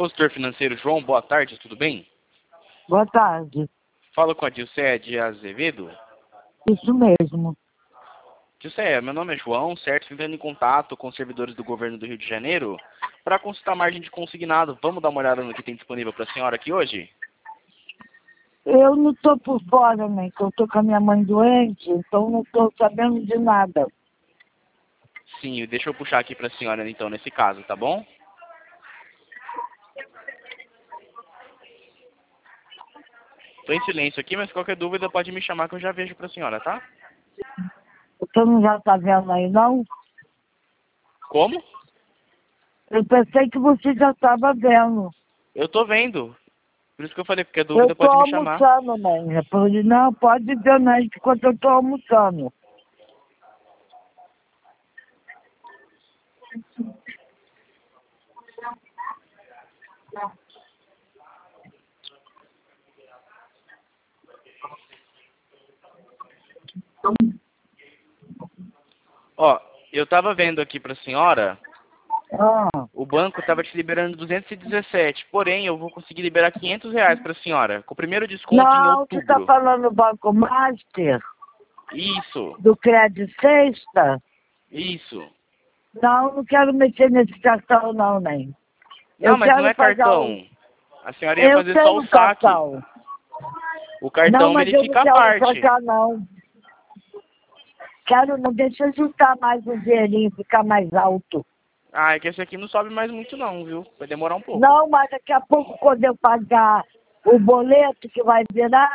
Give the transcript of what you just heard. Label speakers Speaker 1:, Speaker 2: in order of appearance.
Speaker 1: Consultor financeiro João, boa tarde, tudo bem?
Speaker 2: Boa tarde.
Speaker 1: Falo com a Dilceia de Azevedo.
Speaker 2: Isso mesmo.
Speaker 1: Dilceia, meu nome é João, certo? Entrando em contato com os servidores do governo do Rio de Janeiro para consultar a margem de consignado. Vamos dar uma olhada no que tem disponível para a senhora aqui hoje?
Speaker 2: Eu não estou por fora, né? Que eu estou com a minha mãe doente, então não estou sabendo de nada.
Speaker 1: Sim, deixa eu puxar aqui para a senhora então, nesse caso, tá bom? Estou em silêncio aqui, mas qualquer dúvida pode me chamar que eu já vejo para a senhora, tá?
Speaker 2: Você não já está vendo aí, não?
Speaker 1: Como?
Speaker 2: Eu pensei que você já estava vendo.
Speaker 1: Eu tô vendo. Por isso que eu falei, porque a
Speaker 2: Eu
Speaker 1: dúvida
Speaker 2: estou
Speaker 1: pode me chamar.
Speaker 2: almoçando, né? Eu falei, não, pode ver não, enquanto eu estou almoçando.
Speaker 1: Ó, eu tava vendo aqui para a senhora,
Speaker 2: Ah,
Speaker 1: o banco tava te liberando 217, porém eu vou conseguir liberar R$ 500 para a senhora, com o primeiro desconto em
Speaker 2: não, você está
Speaker 1: outubro.
Speaker 2: falando do Banco Master,
Speaker 1: Isso,
Speaker 2: do Crédito Sexta?
Speaker 1: isso.
Speaker 2: Não, não quero mexer nesse cartão não, nem.
Speaker 1: Não,
Speaker 2: Eu
Speaker 1: mas não
Speaker 2: quero
Speaker 1: é
Speaker 2: pagar o...
Speaker 1: cartão. A senhora ia
Speaker 2: Eu
Speaker 1: fazer só o
Speaker 2: tenho
Speaker 1: saque.
Speaker 2: cartão.
Speaker 1: O
Speaker 2: Não,
Speaker 1: cartão,
Speaker 2: mas
Speaker 1: ele
Speaker 2: eu não
Speaker 1: fica à
Speaker 2: quero
Speaker 1: parte.
Speaker 2: trocar, não. Quero, não deixa eu juntar mais um dinheirinho, ficar mais alto.
Speaker 1: Ah, é que esse aqui não sobe mais muito não, viu? Vai demorar um pouco.
Speaker 2: Não, mas daqui a pouco, quando eu pagar o boleto que vai virar,